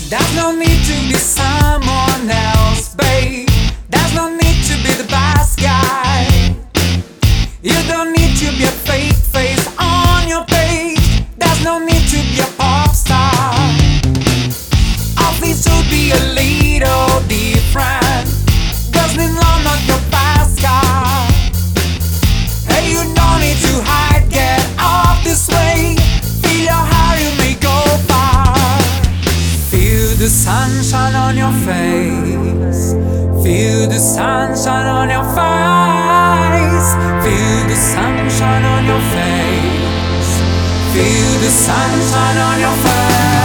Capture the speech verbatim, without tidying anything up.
There's no need to be someone else, babe. There's no need to be the best guy. You don't need to be a fake face on your page. There's no need to be a pop star. All things should be a little different. Doesn't mean I'm not your fast car. Hey, you don't need to hide, get off this way. Feel your heart, you may go far. Feel the sunshine on your face. Feel the sunshine on your face. Feel the sunshine on your face. Feel the sunshine on your face.